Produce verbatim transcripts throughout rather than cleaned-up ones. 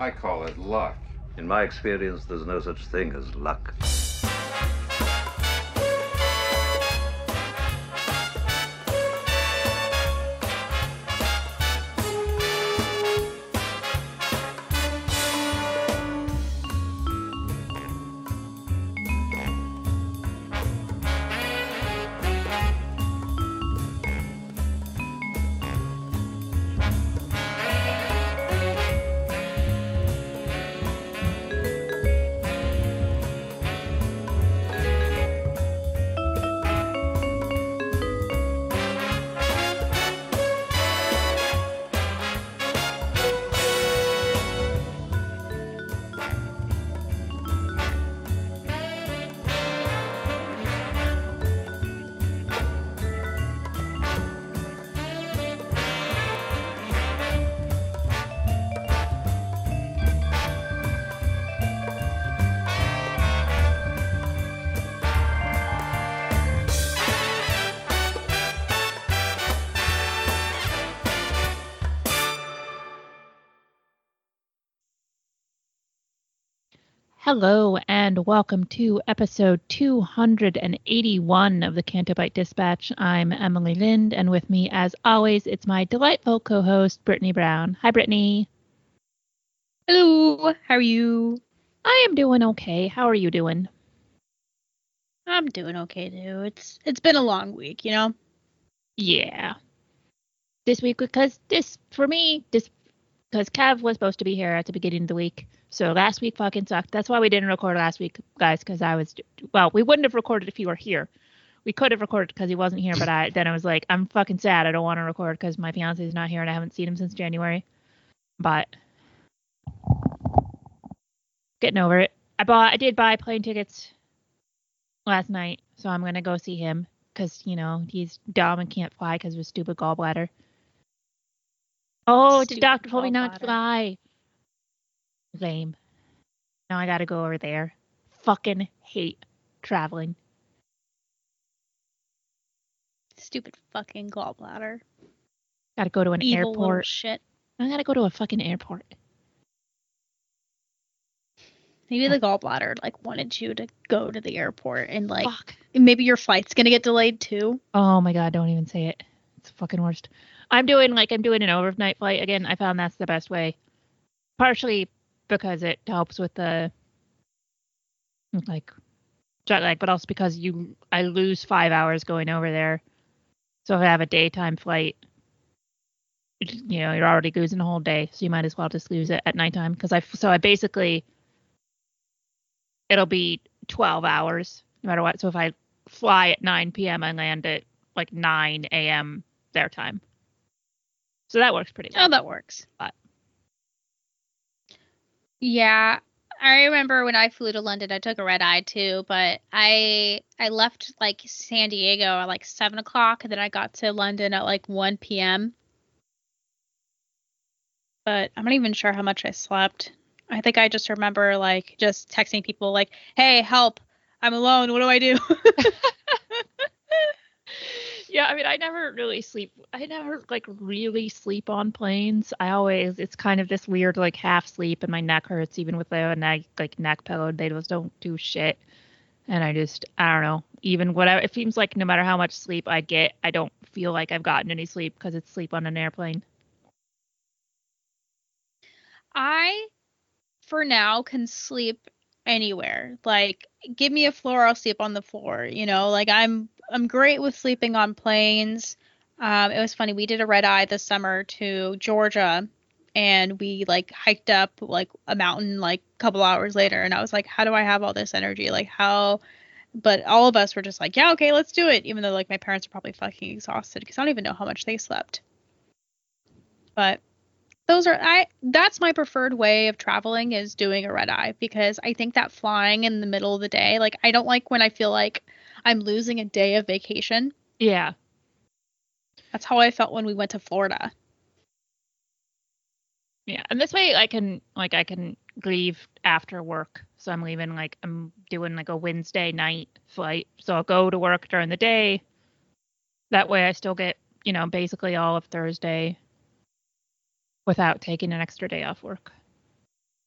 I call it luck. In my experience, there's no such thing as luck. Hello and welcome to episode two hundred eighty-one of the Canto Bight Dispatch. I'm Emily Lind, and with me, as always, it's my delightful co-host, Brittany Brown. Hi, Brittany. Hello, how are you? I am doing okay. How are you doing? I'm doing okay too. It's it's been a long week, you know? Yeah. This week, because this, for me, this, because Kev was supposed to be here at the beginning of the week. So last week fucking sucked. That's why we didn't record last week, guys, because I was, well, we wouldn't have recorded if you were here. We could have recorded because he wasn't here, but I then I was like, I'm fucking sad. I don't want to record because my fiance is not here and I haven't seen him since January. But getting over it. I bought, I did buy plane tickets last night, so I'm going to go see him because, you know, he's dumb and can't fly because of his stupid gallbladder. Oh, the doctor told me not to fly. Lame. Now I gotta go over there. Fucking hate traveling. Stupid fucking gallbladder. Gotta go to an Evil airport. Shit. I gotta go to a fucking airport. Maybe the gallbladder like wanted you to go to the airport and like Fuck. maybe your flight's gonna get delayed too. Oh my god, don't even say it. It's the fucking worst. I'm doing like I'm doing an overnight flight again. I found that's the best way. Partially because it helps with the like jet lag, but also because you I lose five hours going over there. So if I have a daytime flight, you know, you're already losing a whole day, so you might as well just lose it at nighttime. Because I so I basically it'll be twelve hours no matter what. So if I fly at nine p.m. I land at like nine a.m. their time. So that works pretty well. Oh, that works. But yeah, I remember when I flew to London, I took a red eye too, but I I left like San Diego at like seven o'clock, and then I got to London at like one p.m. But I'm not even sure how much I slept. I think I just remember like just texting people like, "Hey, help! I'm alone. What do I do?" yeah, I mean, I never really sleep. I never like really sleep on planes. I always, it's kind of this weird like half sleep, and my neck hurts even with the neck like neck pillow. They just don't do shit, and I just I don't know. Even whatever, it seems like no matter how much sleep I get, I don't feel like I've gotten any sleep because it's sleep on an airplane. I, for now, can sleep anywhere. Like, give me a floor, I'll sleep on the floor. You know, like I'm I'm great with sleeping on planes. Um, it was funny. We did a red eye this summer to Georgia, and we like hiked up like a mountain like a couple hours later. And I was like, how do I have all this energy? Like how? But all of us were just like, yeah, okay, let's do it. Even though like my parents are probably fucking exhausted because I don't even know how much they slept. But those are I that's my preferred way of traveling is doing a red eye because I think that flying in the middle of the day, like I don't like when I feel like I'm losing a day of vacation. Yeah. That's how I felt when we went to Florida. Yeah, and this way I can like I can leave after work. So I'm leaving like I'm doing like a Wednesday night flight. So I'll go to work during the day. That way I still get, you know, basically all of Thursday without taking an extra day off work.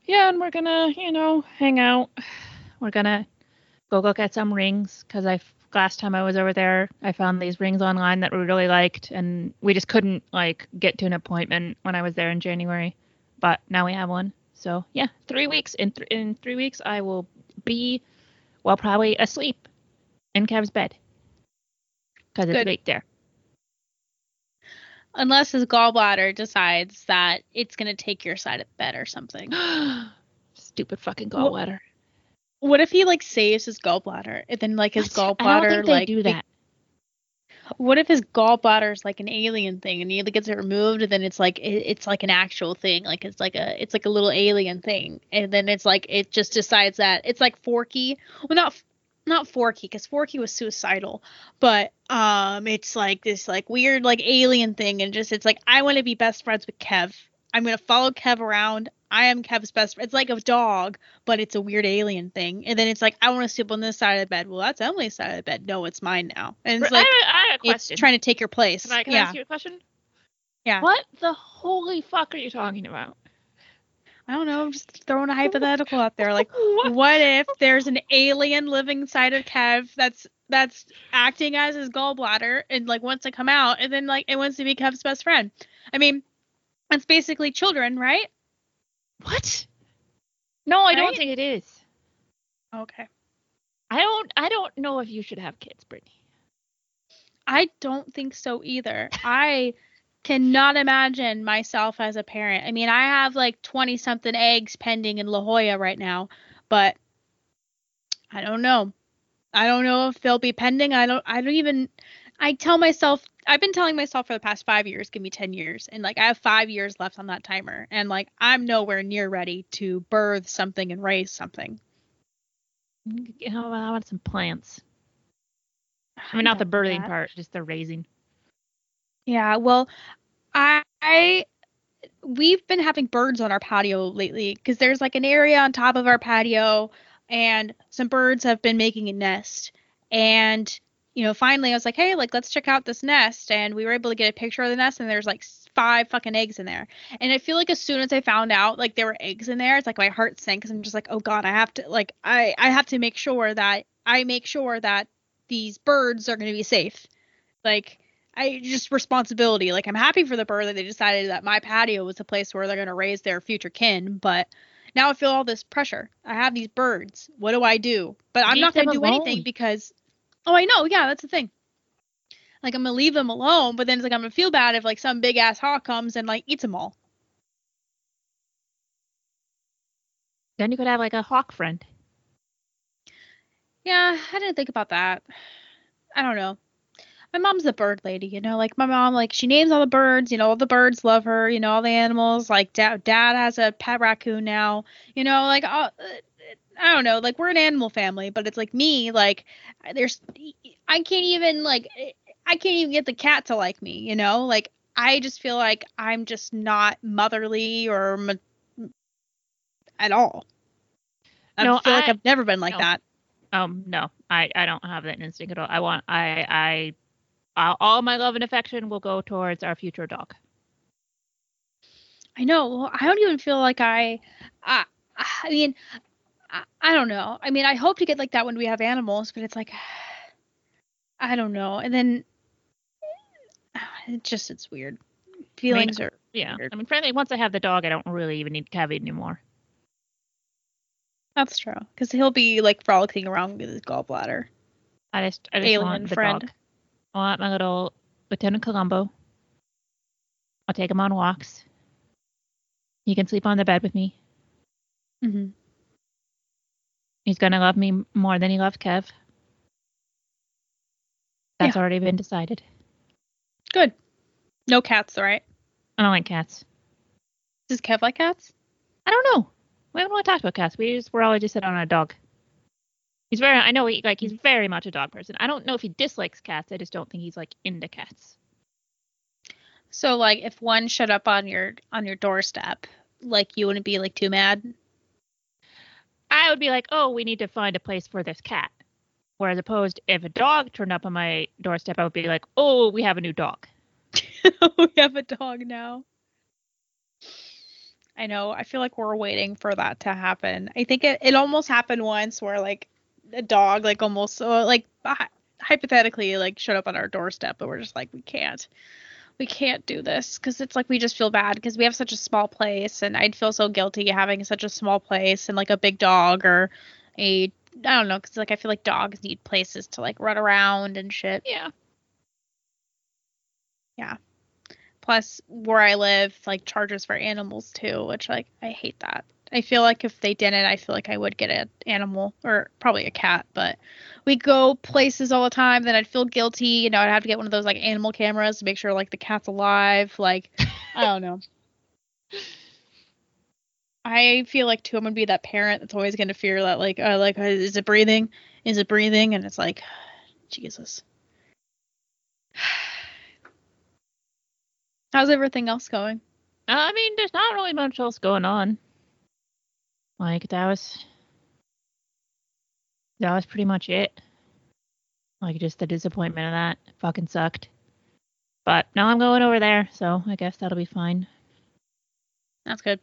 yeah, and we're gonna, you know, hang out. We're gonna go look at some rings because I last time I was over there, I found these rings online that we really liked, and we just couldn't like get to an appointment when I was there in January, but now we have one. So yeah, three weeks in th- in three weeks I will be, well, probably asleep in Kev's bed because it's Good. right there. Unless his gallbladder decides that it's gonna take your side of the bed or something. Stupid fucking Wha- gallbladder. What if he like saves his gallbladder and then like his What? gallbladder I don't think they like do that. what if his gallbladder is like an alien thing and he gets it removed and then it's like it, it's like an actual thing, like it's like a it's like a little alien thing, and then it's like it just decides that it's like Forky. Well, not not Forky, because Forky was suicidal, but um, it's like this like weird like alien thing, and just it's like I want to be best friends with Kev. I'm gonna follow Kev around. I am Kev's best friend. It's like a dog, but it's a weird alien thing. And then it's like, I want to sleep on this side of the bed. Well, that's Emily's side of the bed. No, it's mine now. And it's I like, have, a- I have a it's question. trying to take your place. Can I, can I yeah. ask you a question? Yeah. What the holy fuck are you talking about? I don't know. I'm just throwing a hypothetical out there. Like, What? what if there's an alien living inside of Kev that's that's acting as his gallbladder and like wants to come out, and then like it wants to be Kev's best friend? I mean, it's basically children, right? What? No, I don't Right? think it is. Okay. I don't. I don't know if you should have kids, Brittany. I don't think so either. I cannot imagine myself as a parent. I mean, I have like twenty something eggs pending in La Jolla right now, but I don't know. I don't know if they'll be pending. I don't I don't even I tell myself I've been telling myself for the past five years, give me ten years, and like I have five years left on that timer, and like I'm nowhere near ready to birth something and raise something. You know, I want some plants. I mean, not the don't do birthing that. part, just the raising. Yeah, well, I, I we've been having birds on our patio lately because there's like an area on top of our patio, and some birds have been making a nest. And you know, finally I was like, hey, like let's check out this nest, and we were able to get a picture of the nest, and there's like s- five fucking eggs in there. And I feel like as soon as I found out like there were eggs in there, it's like my heart sank because I'm just like, oh god, I have to like I I have to make sure that I make sure that these birds are going to be safe. Like I just responsibility. Like I'm happy for the bird that they decided that my patio was a place where they're going to raise their future kin, but now I feel all this pressure. I have these birds. What do I do? But I'm Leave not going them to do anything alone. because oh, I know. Yeah, that's the thing. Like I'm going to leave them alone, but then it's like I'm going to feel bad if like some big ass hawk comes and like eats them all. Then you could have like a hawk friend. Yeah, I didn't think about that. I don't know. My mom's a bird lady, you know, like my mom, like she names all the birds, you know, all the birds love her, you know, all the animals, like dad, dad has a pet raccoon now, you know, like, uh, I don't know, like we're an animal family, but it's like me, like there's, I can't even like, I can't even get the cat to like me, you know, like I just feel like I'm just not motherly or ma- at all. I No, feel like I I've never been like no. that. Um no, I I don't have that instinct at all. I want I I uh, all my love and affection will go towards our future dog. I know. Well, I don't even feel like I, I, I mean, I, I don't know. I mean, I hope to get like that when we have animals, but it's like, I don't know. And then it just, it's weird. Feelings I mean, are yeah. weird. I mean, frankly, once I have the dog, I don't really even need Kevin anymore. That's true. Because he'll be like frolicking around with his gallbladder. I just I just Alien want the friend. dog. I want my little Lieutenant Columbo. I'll take him on walks. He can sleep on the bed with me. Mm-hmm. He's gonna love me more than he loves Kev. That's Yeah. already been decided. Good. No cats, right? I don't like cats. Does Kev like cats? I don't know. We haven't really talked about cats. We just we're always just sitting on a dog. He's very I know he like he's very much a dog person. I don't know if he dislikes cats. I just don't think he's like into cats. So like, if one showed up on your on your doorstep, like you wouldn't be like too mad. I would be like, oh, we need to find a place for this cat. Whereas opposed, if a dog turned up on my doorstep, I would be like, oh, we have a new dog. We have a dog now. I know. I feel like we're waiting for that to happen. I think it, it almost happened once where like a dog like almost uh, like hy- hypothetically like showed up on our doorstep, but we're just like we can't. We can't do this because it's like we just feel bad because we have such a small place and I'd feel so guilty having such a small place and like a big dog or a I don't know because like I feel like dogs need places to like run around and shit. Yeah. Yeah. Plus, where I live, like, charges for animals, too, which, like, I hate that. I feel like if they didn't, I feel like I would get an animal, or probably a cat, but we go places all the time, then I'd feel guilty, you know, I'd have to get one of those, like, animal cameras to make sure, like, the cat's alive, like, I don't know. I feel like, too, I'm gonna be that parent that's always gonna fear that, like, uh, like, uh, is it breathing? Is it breathing? And it's like, Jesus. How's everything else going? I mean, there's not really much else going on. Like, that was... That was pretty much it. Like, just the disappointment of that. It fucking sucked. But now I'm going over there, so I guess that'll be fine. That's good.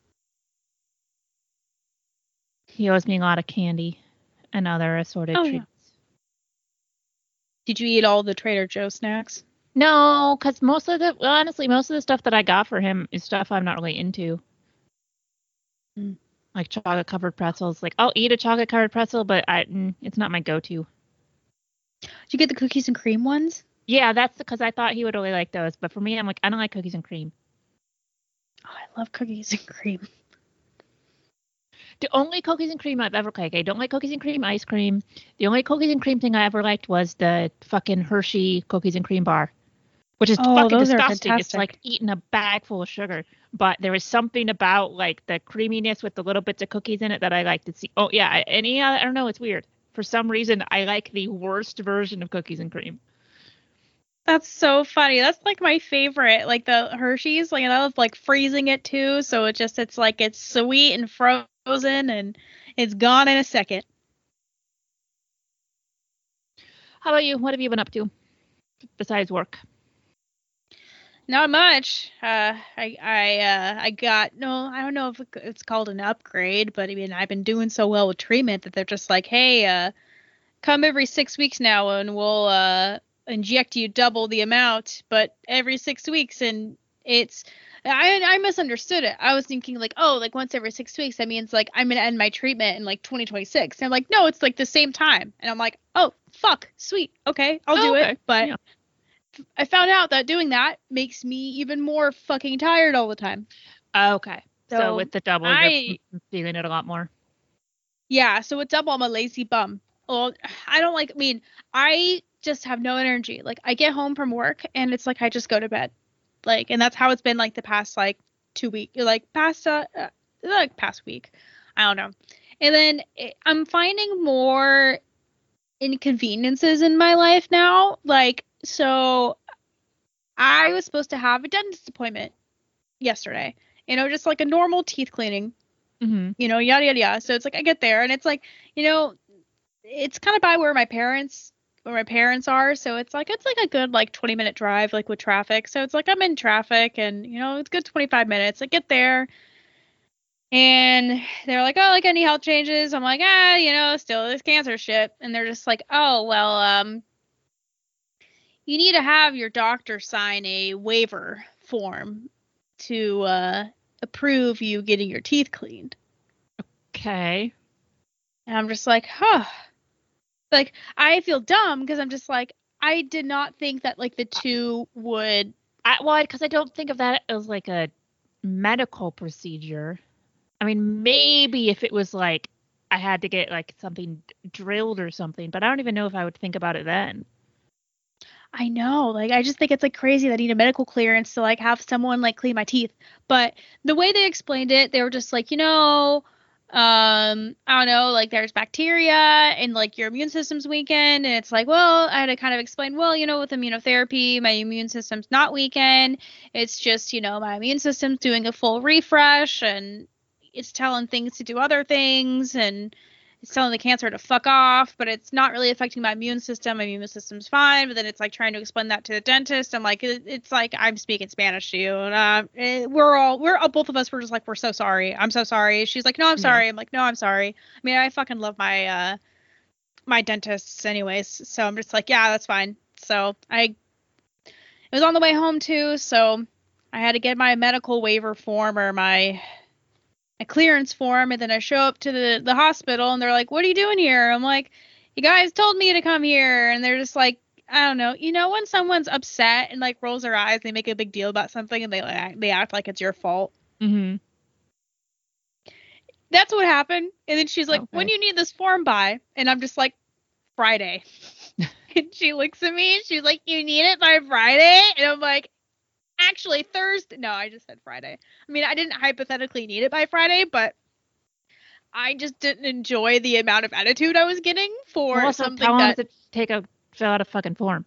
He owes me a lot of candy and other assorted Oh, treats. yeah. Did you eat all the Trader Joe snacks? No, because most of the, well, honestly, most of the stuff that I got for him is stuff I'm not really into. Mm. Like chocolate covered pretzels. Like, I'll eat a chocolate covered pretzel, but I, mm, it's not my go-to. Did you get the cookies and cream ones? Yeah, that's because I thought he would really like those. But for me, I'm like, I don't like cookies and cream. Oh, I love cookies and cream. The only cookies and cream I've ever liked, I don't like cookies and cream ice cream. The only cookies and cream thing I ever liked was the fucking Hershey cookies and cream bar, which is Oh, fucking those are disgusting. It's fantastic. like eating a bag full of sugar. But there was something about like the creaminess with the little bits of cookies in it that I like to see. Oh yeah, any I don't know, it's weird. For some reason, I like the worst version of cookies and cream. That's so funny. That's like my favorite. Like the Hershey's, like I love like freezing it too, so it just it's like it's sweet and frozen and it's gone in a second. How about you? What have you been up to besides work? Not much. Uh, I I uh I got no. I don't know if it's called an upgrade, but I mean I've been doing so well with treatment that they're just like, hey, uh, come every six weeks now and we'll uh inject you double the amount, but every six weeks. And it's I I misunderstood it. I was thinking like, oh, like once every six weeks, that means like I'm gonna end my treatment in like twenty twenty-six. And I'm like, no, it's like the same time. And I'm like, oh, fuck, sweet, okay, I'll Oh, do okay. it. But Yeah. I found out that doing that makes me even more fucking tired all the time. Okay. So, So with the double, I you're feeling it a lot more. yeah, so with double, I'm a lazy bum. Well, I don't like. I mean, I just have no energy. Like I get home from work and it's like I just go to bed. Like, and that's how it's been like the past like two weeks, like past uh, uh, like past week. I don't know. And then it, I'm finding more inconveniences in my life now. Like, so I was supposed to have a dentist appointment yesterday. You know, just like a normal teeth cleaning. Mm-hmm. You know, yada yada yada. So it's like I get there and it's like, you know, it's kind of by where my parents where my parents are, so it's like it's like a good like twenty minute drive like with traffic. So it's like I'm in traffic and you know, it's good twenty-five minutes. I get there and they're like, "Oh, like any health changes?" I'm like, "Ah, you know, still this cancer shit." And they're just like, "Oh, well, um you need to have your doctor sign a waiver form to uh approve you getting your teeth cleaned." Okay. And I'm just like, "Huh." Like I feel dumb because I'm just like I did not think that like the two would. I, well, because I don't think of that as like a medical procedure. I mean, maybe if it was like I had to get like something drilled or something, but I don't even know if I would think about it then. I know, like I just think it's like crazy that I need a medical clearance to like have someone like clean my teeth. But the way they explained it, they were just like, you know, um, I don't know, like there's bacteria and like your immune system's weakened. And it's like, well, I had to kind of explain, well, you know, with immunotherapy, my immune system's not weakened. It's just, you know, my immune system's doing a full refresh and it's telling things to do other things. And it's telling the cancer to fuck off, but it's not really affecting my immune system. My immune system's fine. But then it's like trying to explain that to the dentist. I'm like, it, it's like I'm speaking Spanish to you, and uh, it, we're all we're uh, both of us. We're just like, we're so sorry. I'm so sorry. She's like, no, I'm sorry. Yeah. I'm like, no, I'm sorry. I mean, I fucking love my uh my dentists, anyways. So I'm just like, yeah, that's fine. So I it was on the way home too. So I had to get my medical waiver form or my a clearance form, and then I show up to the, the hospital and they're like, what are you doing here? I'm like, you guys told me to come here. And they're just like, I don't know. You know, when someone's upset and like rolls their eyes, they make a big deal about something and they like they act like it's your fault. Mm-hmm. That's what happened. And then she's like, Okay. when do you need this form by? And I'm just like, Friday. And she looks at me and she's like, you need it by Friday? And I'm like, actually Thursday. No, I just said Friday. I mean, I didn't hypothetically need it by Friday, but I just didn't enjoy the amount of attitude I was getting for Well, also, something how long that. does it take a fill out a fucking form?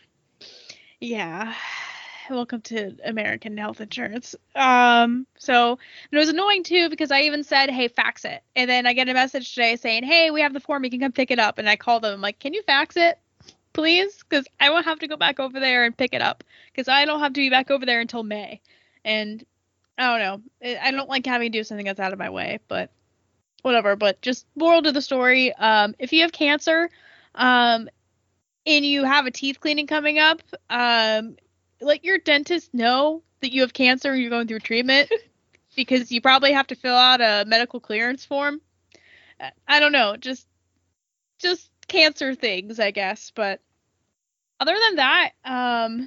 Yeah. Welcome to American health insurance. Um, so and it was annoying too because I even said, hey, fax it. And then I get a message today saying, hey, we have the form, you can come pick it up. And I call them, I'm like, can you fax it, please? Because I won't have to go back over there and pick it up. Because I don't have to be back over there until May. And I don't know. I don't like having to do something that's out of my way, but whatever. But just moral to the story, um, if you have cancer, um, and you have a teeth cleaning coming up, um, let your dentist know that you have cancer and you're going through treatment because you probably have to fill out a medical clearance form. I don't know, just just cancer things, I guess. But other than that, um,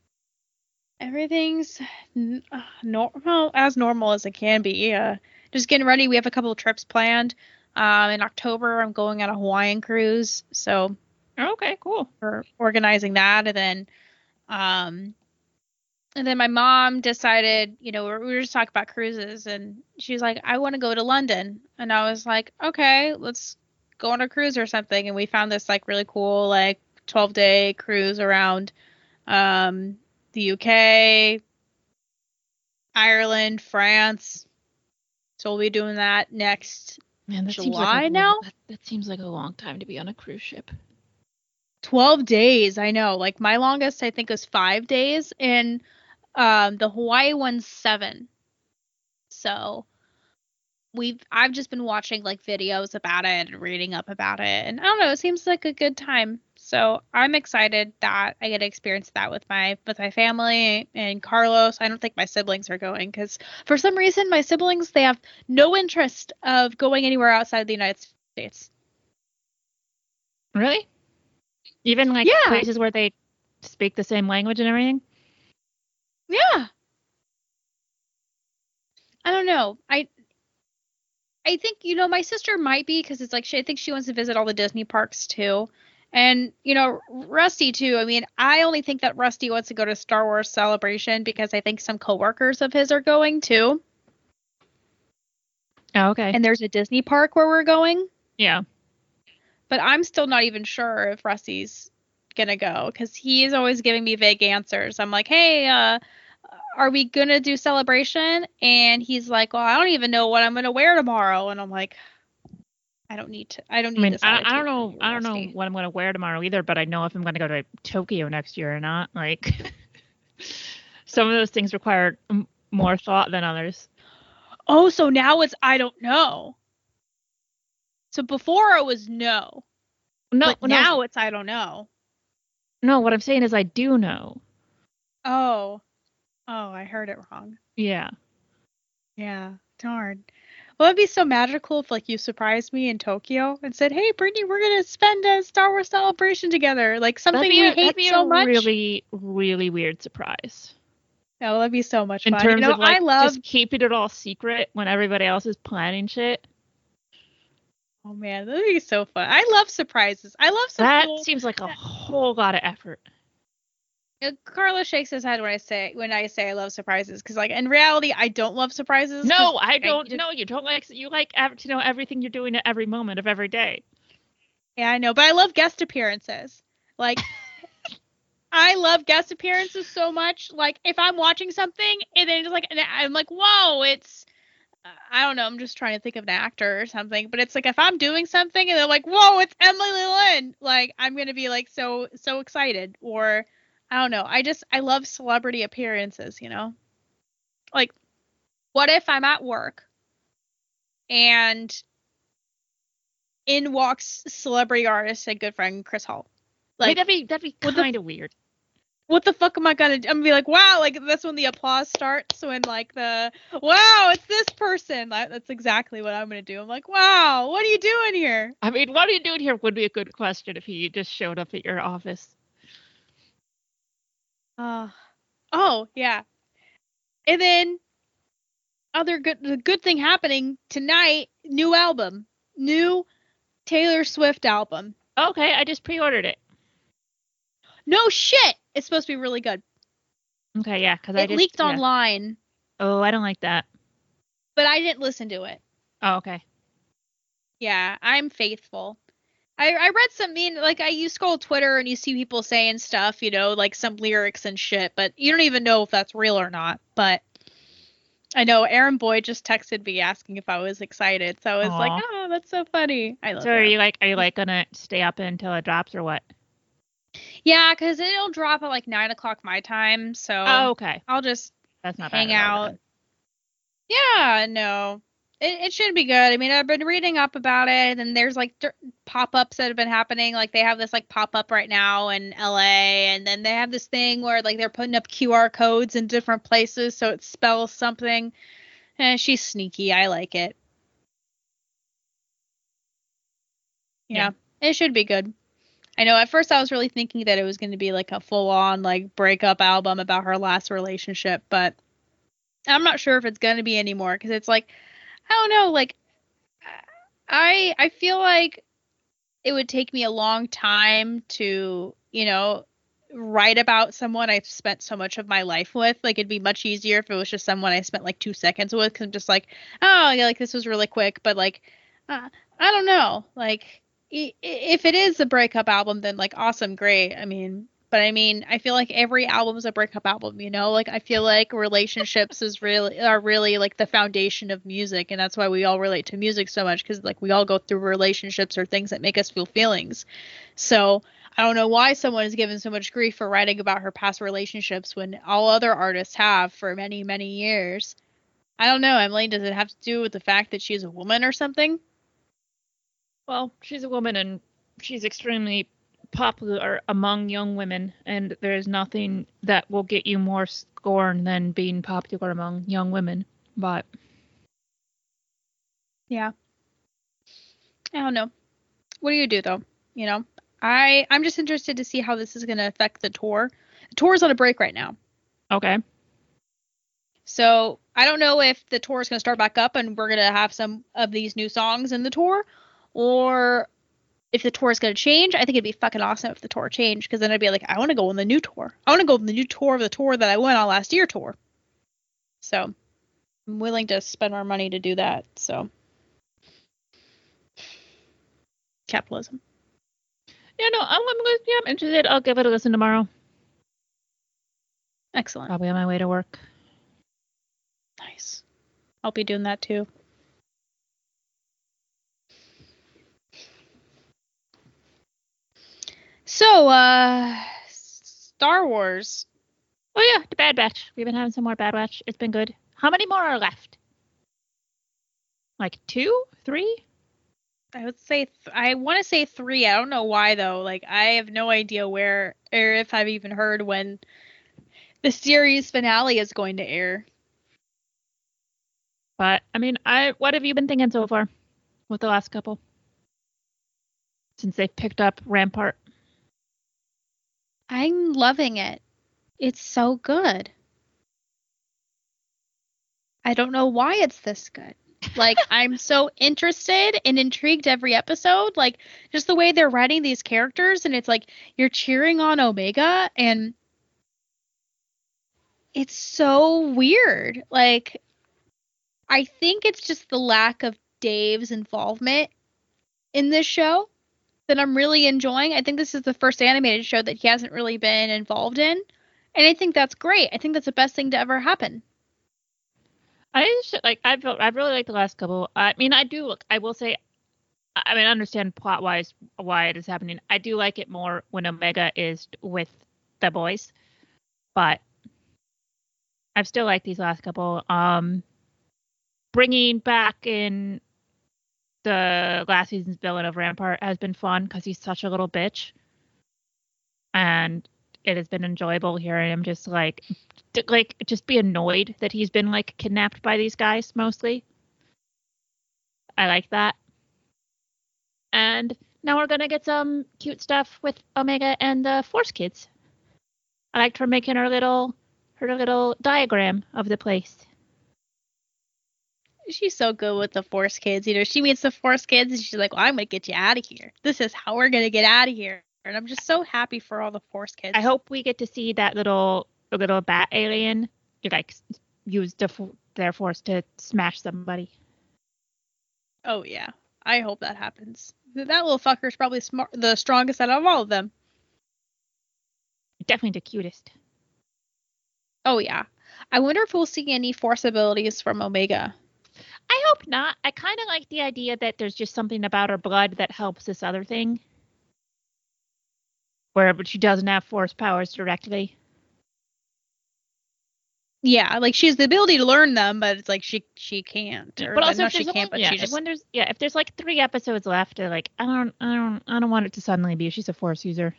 everything's n- uh, normal as normal as it can be. Uh, just getting ready. We have a couple of trips planned. Um, in October, I'm going on a Hawaiian cruise, so Okay, cool. we're organizing that, and then um. And then my mom decided, you know, we were, we were just talking about cruises, and she's like, I want to go to London. And I was like, okay, let's go on a cruise or something. And we found this like really cool, like twelve day cruise around um, the U K, Ireland, France. So we'll be doing that next Man, that seems July like a, now. That, that seems like a long time to be on a cruise ship. twelve days, I know. Like my longest, I think, was five days. And um, the Hawaii one's seven. So we've I've just been watching like videos about it and reading up about it, and I don't know, it seems like a good time. So I'm excited that I get to experience that with my with my family and Carlos. I don't think my siblings are going because for some reason my siblings, they have no interest of going anywhere outside the United States. Really? Even like Yeah. places where they speak the same language and everything? Yeah. I don't know. I I think, you know, my sister might be because it's like she I think she wants to visit all the Disney parks too. And, you know, Rusty too. I mean, I only think that Rusty wants to go to Star Wars Celebration because I think some coworkers of his are going too. Oh, okay. And there's a Disney park where we're going. Yeah. But I'm still not even sure if Rusty's gonna go because he is always giving me vague answers. I'm like, hey, uh, are we gonna do Celebration? And he's like, well, I don't even know what I'm gonna wear tomorrow. And I'm like, I don't need to. I don't need I mean, this. I, I attitude don't from know. you, I don't know Rusty. what I'm going to wear tomorrow either, but I know if I'm going to go to Tokyo next year or not. Like, some of those things require m- more thought than others. Oh, so now it's I don't know. So before it was no, No, but no, now it's I don't know. no. What I'm saying is I do know. Oh, oh, I heard it wrong. Yeah. Yeah, darn. Well, it'd be so magical if like you surprised me in Tokyo and said, "Hey, Brittany, we're gonna spend a Star Wars Celebration together." Like something That'd be we a, that'd hate be so a much. really, really weird surprise. Oh, that'd be so much In fun. terms You know, of like I love. just keeping it all secret when everybody else is planning shit. Oh man, that'd be so fun. I love surprises. I love some That cool. seems like a whole lot of effort. Uh, Carlos shakes his head when I say when I say I love surprises because like in reality I don't love surprises. 'cause No, I I don't need to- know. You don't like you like ev- to know everything you're doing at every moment of every day. Yeah, I know, but I love guest appearances. Like, I love guest appearances so much. Like, if I'm watching something and then it's like, and I'm like, whoa, it's I don't know, I'm just trying to think of an actor or something, but it's like if I'm doing something and they're like, "Whoa, it's Emily Lynn," like I'm gonna be like so so excited. Or I don't know, I just I love celebrity appearances, you know. Like, what if I'm at work and in walks celebrity artist and good friend Chris Hall? I mean, Like, that'd be that'd be what the kind of weird. what the fuck am I gonna do? I'm gonna be like, wow, like that's when the applause starts, when like the wow, it's this person. Like, that's exactly what I'm gonna do. I'm like, wow, what are you doing here? I mean, what are you doing here would be a good question if he just showed up at your office. Uh, oh yeah. And then other good the good thing happening tonight, new album. New Taylor Swift album. Okay, I just pre-ordered it. No shit. It's supposed to be really good. Okay, yeah, because I It just leaked yeah. online, Oh, I don't like that. but I didn't listen to it. Oh, okay. Yeah, I'm faithful. I, I read some mean like I you scroll Twitter and you see people saying stuff, you know, like some lyrics and shit, but you don't even know if that's real or not. But I know Aaron Boyd just texted me asking if I was excited, so I was like, Aw. oh, that's so funny. I love So are Aaron. you like are you like gonna stay up until it drops or what? Yeah, because it'll drop at like nine o'clock my time, so Oh, okay. I'll just That's not hang bad at all out. then. Yeah, no. It, it should be good. I mean, I've been reading up about it, and there's like d- pop-ups that have been happening. Like they have this like pop-up right now in L A, and then they have this thing where like they're putting up Q R codes in different places so it spells something. Eh, she's sneaky. I like it. Yeah, it should be good. I know at first I was really thinking that it was going to be like a full-on like breakup album about her last relationship, but I'm not sure if it's going to be anymore because it's like I don't know, like I I feel like it would take me a long time to, you know, write about someone I've spent so much of my life with. Like it'd be much easier if it was just someone I spent like two seconds with, because I'm just like, oh yeah, like this was really quick. But like, uh, I don't know. Like i- if it is a breakup album, then like awesome, great. I mean, but I mean, I feel like every album is a breakup album. You know, like I feel like relationships is really are really like the foundation of music, and that's why we all relate to music so much, because like we all go through relationships or things that make us feel feelings. So I don't know why someone is given so much grief for writing about her past relationships when all other artists have for many, many years. I don't know, Emily. Does it have to do with the fact that she's a woman or something? Well, she's a woman and she's extremely popular among young women, and there's nothing that will get you more scorn than being popular among young women. But Yeah. I don't know. What do you do though? You know, I I'm just interested to see how this is going to affect the tour. The tour's on a break right now. okay. So I don't know if the tour is going to start back up and we're going to have some of these new songs in the tour, or if the tour is going to change. I think it'd be fucking awesome if the tour changed, because then I'd be like, I want to go on the new tour. I want to go on the new tour of the tour that I went on last year tour. So I'm willing to spend our money to do that. So capitalism. Yeah, no, I'm, I'm good. Yeah, I'm interested. I'll give it a listen tomorrow. Excellent. Probably on my way to work. Nice. I'll be doing that too. So, uh, Star Wars. Oh yeah, the Bad Batch. We've been having some more Bad Batch. It's been good. How many more are left? Like two, three? I would say th- I want to say three. I don't know why though. Like I have no idea where or if I've even heard when the series finale is going to air. But I mean, I what have you been thinking so far with the last couple? Since they've picked up Rampart. I'm loving it. It's so good. I don't know why it's this good. Like I'm so interested and intrigued every episode. Like just the way they're writing these characters, and it's like you're cheering on Omega, and it's so weird. Like I think it's just the lack of Dave's involvement in this show that I'm really enjoying. I think this is the first animated show that he hasn't really been involved in. And I think that's great. I think that's the best thing to ever happen. I just, like I've I've really liked the last couple. I mean, I do look. I will say, I mean, I understand plot wise why it is happening. I do like it more when Omega is with the boys, but I've still liked these last couple. Um, bringing back in the last season's villain of Rampart has been fun because he's such a little bitch, and it has been enjoyable hearing him just like, like just be annoyed that he's been like kidnapped by these guys mostly. I like that. And now we're gonna get some cute stuff with Omega and the Force Kids. I liked her making her little her little diagram of the place. She's so good with the Force Kids. You know, she meets the Force Kids and she's like, well, I'm going to get you out of here. This is how we're going to get out of here. And I'm just so happy for all the Force Kids. I hope we get to see that little little bat alien like use the, their force to smash somebody. Oh, yeah. I hope that happens. That little fucker is probably smart, the strongest out of all of them. Definitely the cutest. Oh, yeah. I wonder if we'll see any Force abilities from Omega. I hope not. I kind of like the idea that there's just something about her blood that helps this other thing. Where but she doesn't have Force powers directly. Yeah, like she has the ability to learn them, but it's like she she can't. Or but also, not if she can't, only, but yeah, she just. When there's, yeah, if there's like three episodes left, like I don't, I don't, I don't want it to suddenly be she's a Force user.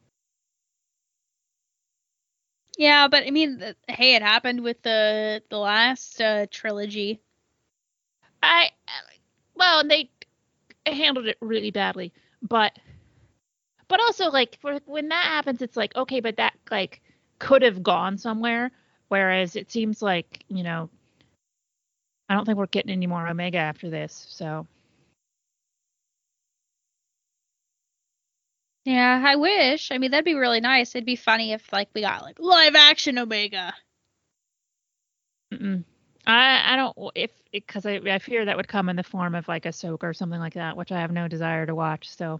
Yeah, but I mean, hey, it happened with the the last uh, trilogy. I, well, they handled it really badly, but, but also like for when that happens, it's like okay, but that like could have gone somewhere. Whereas it seems like you know, I don't think we're getting any more Omega after this. So. Yeah, I wish. I mean, that'd be really nice. It'd be funny if like we got like live action Omega. Mm-mm. I I don't if because I I fear that would come in the form of like Ahsoka or something like that, which I have no desire to watch. So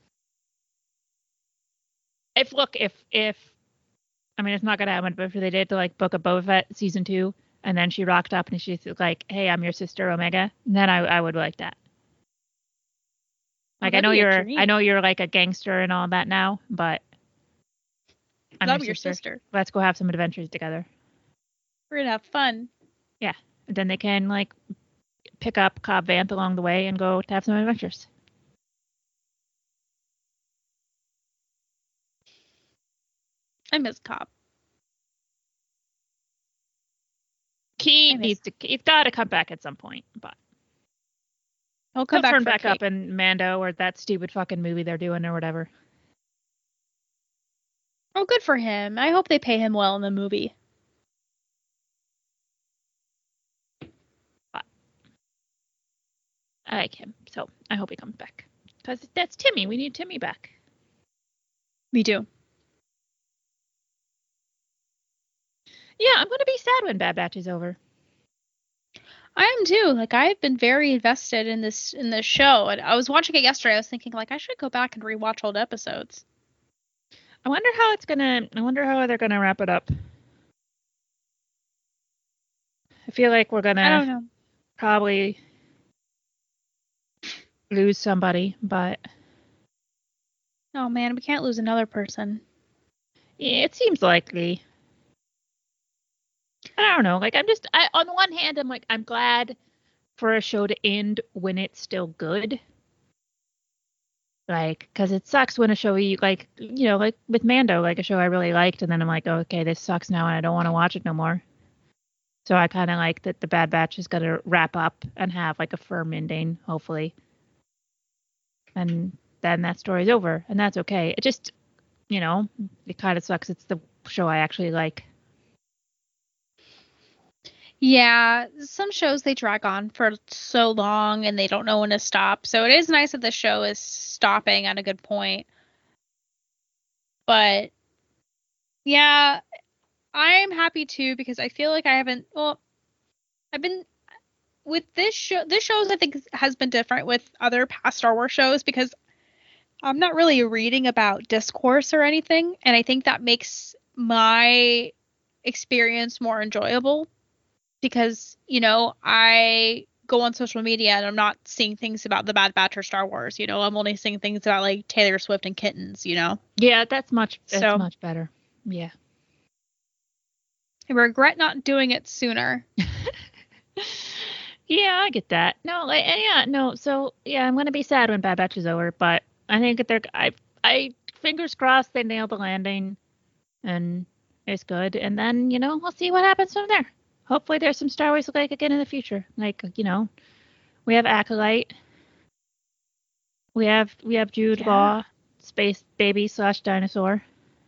if look if if I mean it's not gonna happen, but if they did to like Book of Boba Fett season two, and then she rocked up and she's like, "Hey, I'm your sister Omega," then I I would like that. Like Oh, I know you're dream. I know you're like a gangster and all that now, but I'm Love your, your sister. sister. Let's go have some adventures together. We're gonna have fun. Yeah, and then they can like pick up Cobb Vanth along the way and go to have some adventures. I miss Cobb. He needs to. He's got to come back at some point, but he'll come he'll back turn for back Kate. up in Mando or that stupid fucking movie they're doing or whatever. Oh, good for him. I hope they pay him well in the movie. But I like him, so I hope he comes back because that's Timmy. We need Timmy back. Me too. Yeah, I'm gonna be sad when Bad Batch is over. I am too. Like I've been very invested in this in this show, and I was watching it yesterday. I was thinking like I should go back and rewatch old episodes. I wonder how it's gonna. I wonder how they're gonna wrap it up. I feel like we're gonna. I don't know. Probably lose somebody, but. Oh man, we can't lose another person. Yeah, it seems likely. I don't know. Like I'm just. I, on the one hand, I'm like I'm glad for a show to end when it's still good. Like, because it sucks when a show you like, you know, like with Mando, like a show I really liked, and then I'm like, oh, okay, this sucks now, and I don't want to watch it no more. So I kind of like that the Bad Batch is gonna wrap up and have like a firm ending, hopefully, and then that story's over, and that's okay. It just, you know, it kind of sucks. It's the show I actually like. Yeah, some shows they drag on for so long and they don't know when to stop. So it is nice that the show is stopping at a good point. But yeah, I'm happy too because I feel like I haven't well I've been with this show this shows I think has been different with other past Star Wars shows because I'm not really reading about discourse or anything, and I think that makes my experience more enjoyable. because, you know, I go on social media and I'm not seeing things about the Bad Batch or Star Wars. You know, I'm only seeing things about like Taylor Swift and kittens. You know. Yeah, that's much. That's So- much better. Yeah. I regret not doing it sooner. Yeah, I get that. No, like, and yeah, no. So yeah, I'm gonna be sad when Bad Batch is over, but I think that they're. I, I fingers crossed they nail the landing, and it's good. And then you know we'll see what happens from there. Hopefully, there's some Star Wars like again in the future. Like you know, we have Acolyte. We have we have Jude Yeah. Law, space baby slash dinosaur,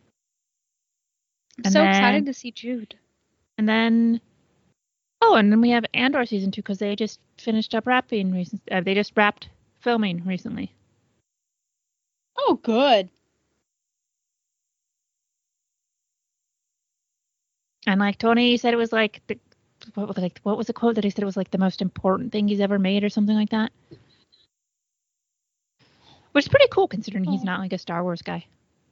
I'm And so then- excited to see Jude. and then oh, and then we have Andor season two because they just finished up wrapping recent. Uh, they just wrapped filming recently. Oh, good. And like Tony said, it was like the what was like what was the quote that he said it was like the most important thing he's ever made or something like that. Which is pretty cool considering he's Oh. not like a Star Wars guy.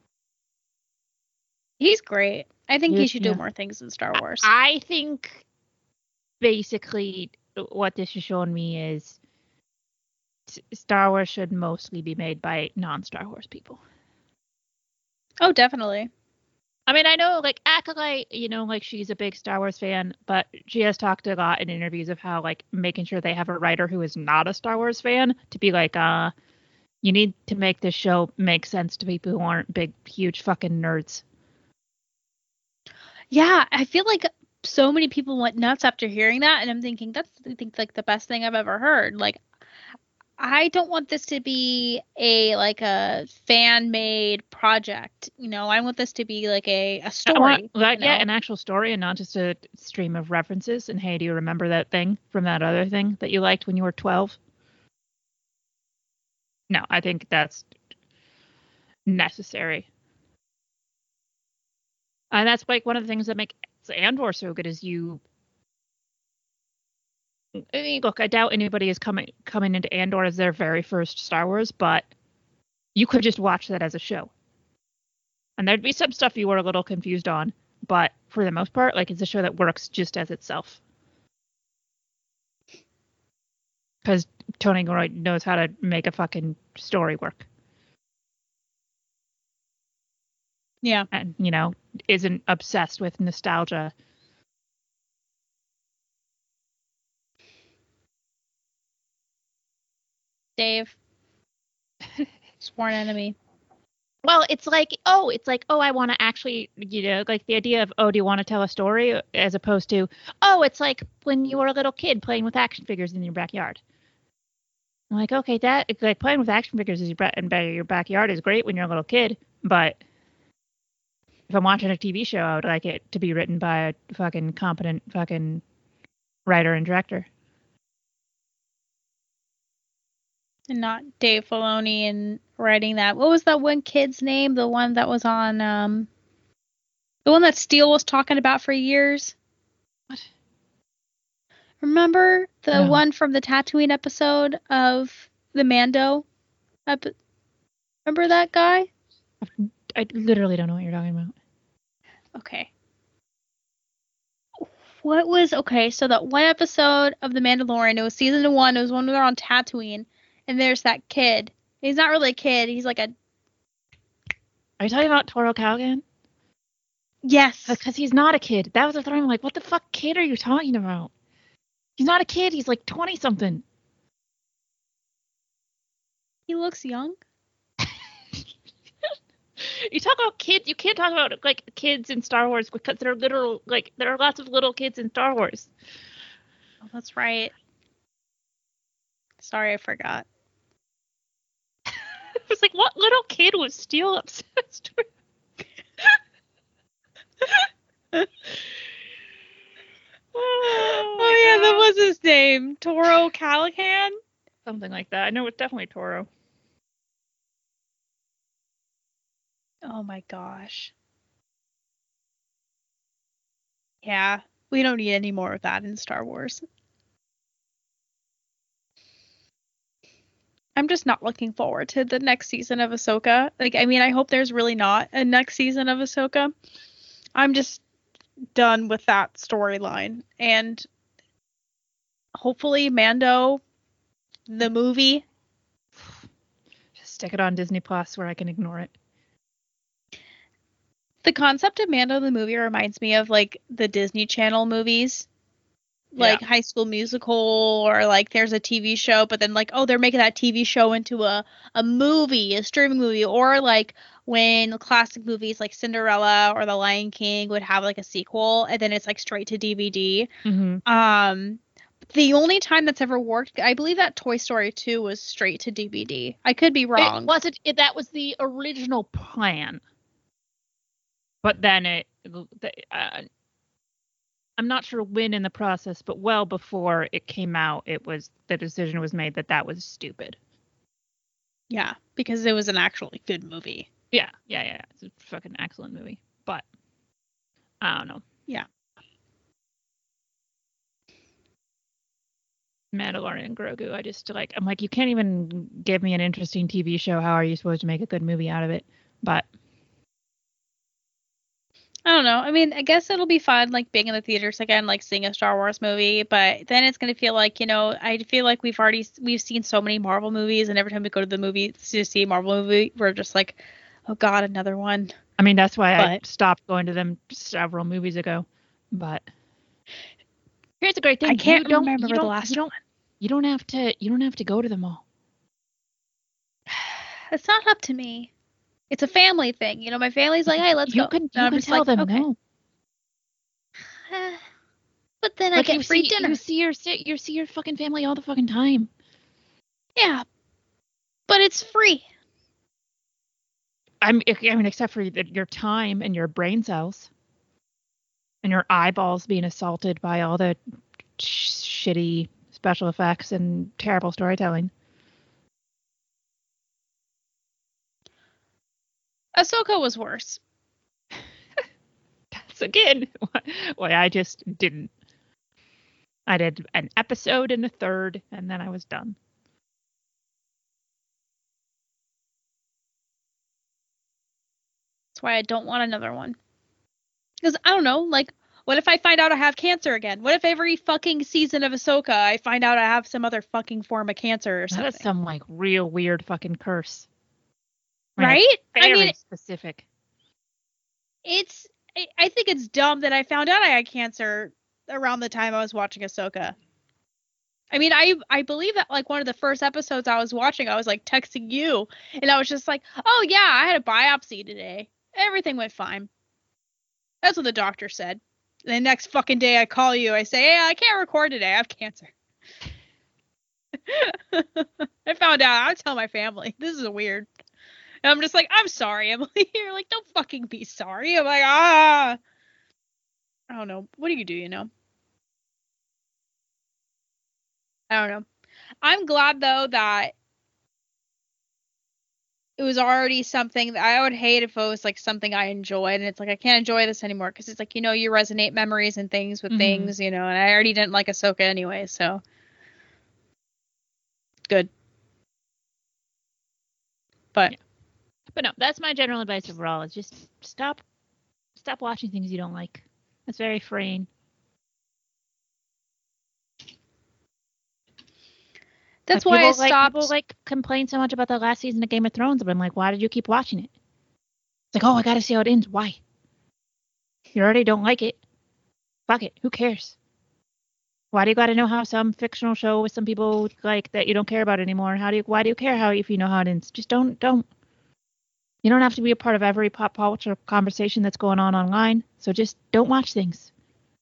He's great. I think He he is, should yeah. do more things in Star Wars. I think basically what this is showing me is S- Star Wars should mostly be made by non-Star Wars people. Oh, definitely. I mean, I know like Acolyte, you know, like she's a big Star Wars fan, but she has talked a lot in interviews of how like making sure they have a writer who is not a Star Wars fan to be like, uh, you need to make this show make sense to people who aren't big, huge fucking nerds. Yeah, I feel like so many people went nuts after hearing that, and I'm thinking that's I think like the best thing I've ever heard. Like, I don't want this to be a like a fan made project. You know, I want this to be like a a I story. want- like, you yeah, know? an actual story and not just a stream of references. And hey, do you remember that thing from that other thing that you liked when you were twelve? No, I think that's necessary. And that's like one of the things that makes Andor so good is you. I mean, look, I doubt anybody is coming coming into Andor as their very first Star Wars, but you could just watch that as a show. And there'd be some stuff you were a little confused on, but for the most part, like it's a show that works just as itself. Because Tony Gilroy knows how to make a fucking story work. Yeah. And, you know, isn't obsessed with nostalgia. Dave. Sworn enemy. Well, it's like, oh, it's like, oh, I want to actually, you know, like the idea of, oh, do you want to tell a story? As opposed to, oh, it's like when you were a little kid playing with action figures in your backyard. I'm like, okay, that, it's like playing with action figures in your, ba- in ba- your backyard is great when you're a little kid, but if I'm watching a T V show, I would like it to be written by a fucking competent fucking writer and director. And not Dave Filoni and writing that. What was that one kid's name? The one that was on um the one that Steele was talking about for years? What? Remember the No. one from the Tatooine episode of the Mando? Ep- Remember that guy? I literally don't know what you're talking about. Okay. What was okay? So that one episode of The Mandalorian, it was season one. It was when they're on Tatooine, and there's that kid. He's not really a kid. He's like a Are you talking about Toro Callaghan? yes. Because he's not a kid. That was the thing. I'm like, what the fuck kid are you talking about? He's not a kid. He's like twenty something. He looks young. You talk about kids. You can't talk about like kids in Star Wars because there are literal like there are lots of little kids in Star Wars. Oh, that's right. Sorry, I forgot. It was like, what little kid was Steele obsessed with? Oh yeah, that was his name, Toro Callaghan. something like that. I know it's definitely Toro. Oh my gosh. Yeah, we don't need any more of that in Star Wars. I'm just not looking forward to the next season of Ahsoka. Like, I mean, I hope there's really not a next season of Ahsoka. I'm just done with that storyline. And hopefully Mando, the movie. Just stick it on Disney Plus where I can ignore it. The concept of Mando the movie reminds me of like the Disney Channel movies, like Yeah. High School Musical, or like there's a T V show, but then like, oh, they're making that T V show into a, a movie, a streaming movie, or like when classic movies like Cinderella or The Lion King would have like a sequel and then it's like straight to D V D. Mm-hmm. Um, the only time that's ever worked, I believe that Toy Story two was straight to D V D. I could be wrong. It wasn't. It, that was the original plan. But then it, uh, I'm not sure when in the process, but well before it came out, it was the decision was made that that was stupid. Yeah, because it was an actually good movie. Yeah, yeah, yeah. It's a fucking excellent movie. But I don't know. Yeah. Mandalorian and Grogu. I just like. I'm like, you can't even give me an interesting T V show. How are you supposed to make a good movie out of it? But I don't know. I mean, I guess it'll be fun, like being in the theaters again, like seeing a Star Wars movie. But then it's gonna feel like, you know, I feel like we've already we've seen so many Marvel movies, and every time we go to the movie to see a Marvel movie, we're just like, oh god, another one. I mean, that's why I But- stopped going to them several movies ago. But here's the great thing: I can't you don't, remember you the don't, last you don't, you don't have to. You don't have to go to them all. It's not up to me. It's a family thing. You know, my family's like, hey, let's you go. can, you And I'm can just tell like, them okay. no. But then Like I you get free see, dinner. you see your you see your fucking family all the fucking time. Yeah. But it's free. I'm, I mean, except for the, your time and your brain cells, and your eyeballs being assaulted by all the sh- shitty special effects and terrible storytelling. Ahsoka was worse. That's again why, why I just didn't. I did an episode and a third, and then I was done. That's why I don't want another one. Because, I don't know, like, what if I find out I have cancer again? What if every fucking season of Ahsoka I find out I have some other fucking form of cancer or something? That is some like real weird fucking curse. I mean, Right? it's I Very mean, specific. it's, I- I think it's dumb that I found out I had cancer around the time I was watching Ahsoka. I mean, I I believe that like one of the first episodes I was watching, I was like texting you, and I was just like, oh yeah, I had a biopsy today. Everything went fine. That's what the doctor said. And the next fucking day I call you, I say, hey, I can't record today. I have cancer. I found out. I tell my family. This is weird. And I'm just like, I'm sorry, Emily. You're like, don't fucking be sorry. I'm like, ah. I don't know. What do you do, you know? I don't know. I'm glad, though, that it was already something that I would hate if it was like something I enjoyed, and it's like I can't enjoy this anymore because it's like, you know, you resonate memories and things with Mhm. things, you know, and I already didn't like Ahsoka anyway, so good. But Yeah. But no, that's my general advice overall: is just stop, stop watching things you don't like. That's very freeing. that's Like, why I people, like, stopped. people like complain so much about the last season of Game of Thrones, but I'm like, why did you keep watching it? It's like, oh, I gotta see how it ends. Why? You already don't like it. Fuck it. Who cares? Why do you gotta know how some fictional show with some people like that you don't care about anymore? How do you? Why do you care how if you know how it ends? Just don't don't. You don't have to be a part of every pop culture conversation that's going on online. So just don't watch things.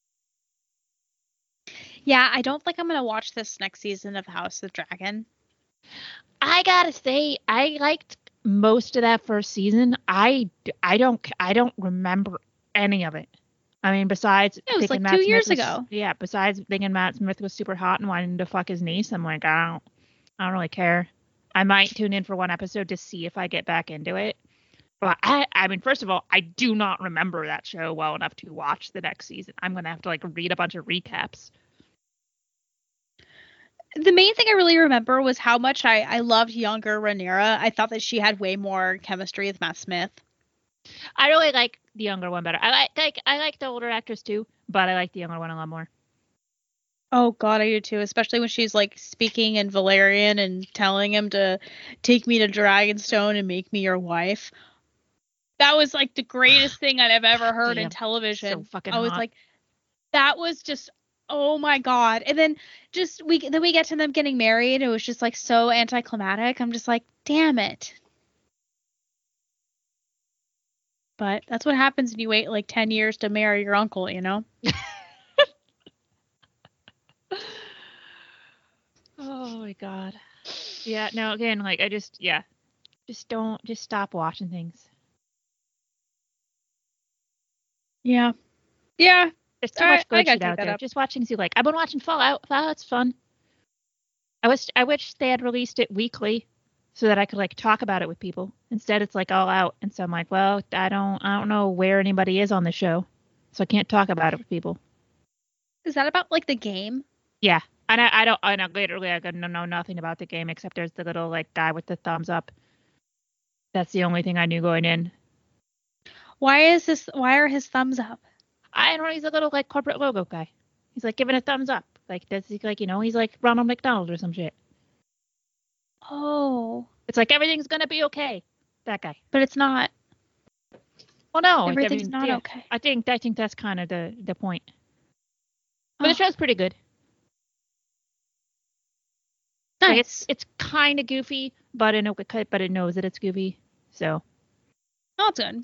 Yeah, I don't think I'm gonna watch this next season of House of Dragon. I gotta say, I liked most of that first season. I, I don't I don't remember any of it. I mean, besides It was thinking like Matt two Smith years was- ago. Yeah, besides thinking Matt Smith was super hot and wanting to fuck his niece, I'm like, I don't, I don't really care. I might tune in for one episode to see if I get back into it. But I, I mean, first of all, I do not remember that show well enough to watch the next season. I'm gonna have to like read a bunch of recaps. The main thing I really remember was how much I, I loved younger Rhaenyra. I thought that she had way more chemistry with Matt Smith. I really like the younger one better. I like like I like the older actress too, but I like the younger one a lot more. Oh god, I do too. Especially when she's like speaking in Valerian and telling him to take me to Dragonstone and make me your wife. That was like the greatest thing I've ever heard Damn, in television. so fucking I was hot. like, that was just, oh my god. And then just we then we get to them getting married. It was just like so anticlimactic. I'm just like, damn it. But that's what happens when you wait like ten years to marry your uncle, you know? Oh my god. Yeah, no, again, like I just yeah. Just don't just stop watching things. Yeah. Yeah. There's too I- much I good gotta shit take out that there. up. Just watch things you like. I've been watching Fallout. Fallout's fun. I wish I wish they had released it weekly so that I could like talk about it with people. Instead it's like all out, and so I'm like, well, I don't I don't know where anybody is on the show. So I can't talk about it with people. Is that about like the game? Yeah. And I, I don't I don't literally I don't know nothing about the game except there's the little like guy with the thumbs up. That's the only thing I knew going in. Why is this why are his thumbs up? I don't know, he's a little like corporate logo guy. He's like giving a thumbs up. Like that's like, you know, he's like Ronald McDonald or some shit. Oh. It's like everything's gonna be okay. That guy. But it's not. Well, no, I Everything's mean, not yeah, okay. I think I think that's kind of the the point. But the Oh, show's pretty good. nice. Like, it's it's kind of goofy, but in a but it knows that it's goofy. So Not good.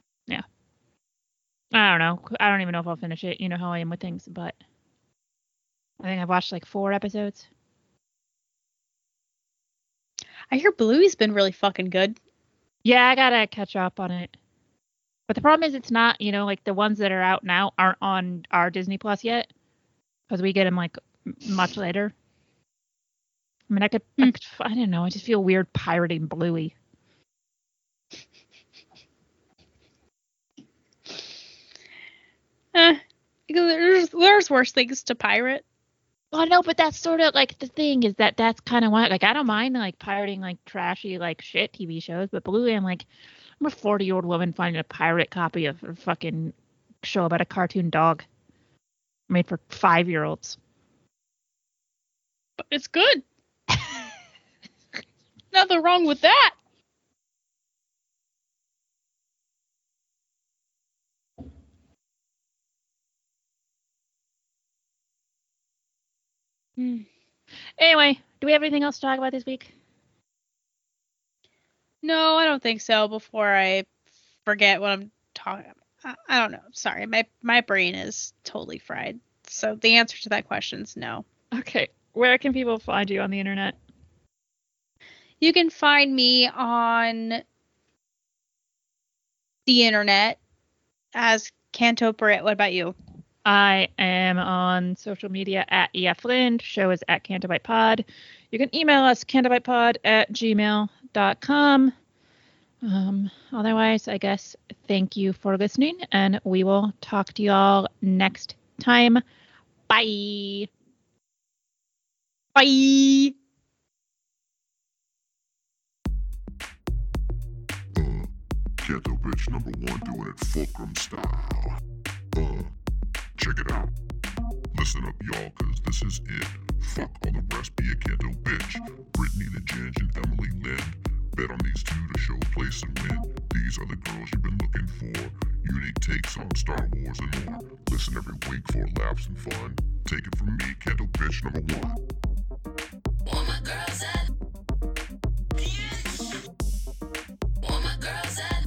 I don't know. I don't even know if I'll finish it. You know how I am with things, but I think I've watched like four episodes. I hear Bluey's been really fucking good. Yeah, I gotta catch up on it. But the problem is, it's not. You know, like the ones that are out now aren't on our Disney Plus yet, because we get them like m- much later. I mean, I could, I Hmm. could, I don't know. I just feel weird pirating Bluey. Eh, because there's there's worse things to pirate. Well, no, but that's sort of like the thing is that that's kind of why, like, I don't mind like pirating like trashy like shit T V shows, but Bluey, I'm like, I'm a forty year old woman finding a pirate copy of a fucking show about a cartoon dog made for five year olds. But it's good. Nothing wrong with that. Hmm. Anyway, do we have anything else to talk about this week? No, I don't think so. Before I forget what I'm talking about. I, I don't know. Sorry, my my brain is totally fried. So the answer to that question is no. Okay, where can people find you on the internet? You can find me on the internet as Canto Brit. What about you? I am on social media at E F Lind. Show is at CantoBitePod. You can email us cantobitepod at gmail dot com. Um, otherwise, I guess thank you for listening, and we will talk to y'all next time. Bye. Bye. Uh, Canto Bitch number one doing it Fulcrum style. Uh, check it out. Listen up, y'all, cause this is it. Fuck all the rest, be a Canto Bitch. Brittany the Ginge and Emily Lind. Bet on these two to show place and win. These are the girls you've been looking for. Unique takes on Star Wars and more. Listen every week for laughs and fun. Take it from me, Canto Bitch number one. All my girls at bitch. All my girls at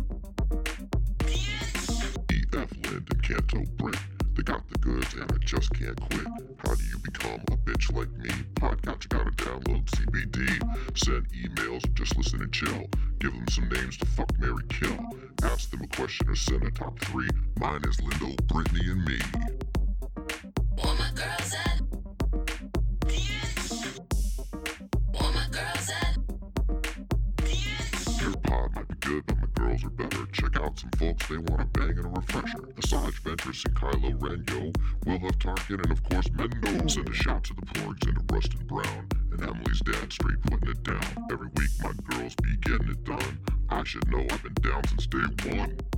bitch. E F Lind and Canto Brit. They got the goods and I just can't quit. How do you become a bitch like me? Podcast, you gotta download C B D. Send emails, just listen and chill. Give them some names to fuck, marry, kill. Ask them a question or send a top three. Mine is Lindo, Brittany, and me. All my girls at bitch. All my girls at bitch. Your pod might be good, but my girls are better. Check out some folks, they want a bang and a refresher. Asajj Ventress and Kylo Ren, yo. Will have Tarkin and of course Mendo. Send a shout to the Porgs and to Rustin Brown. And Emily's dad straight putting it down. Every week my girls be getting it done. I should know I've been down since day one.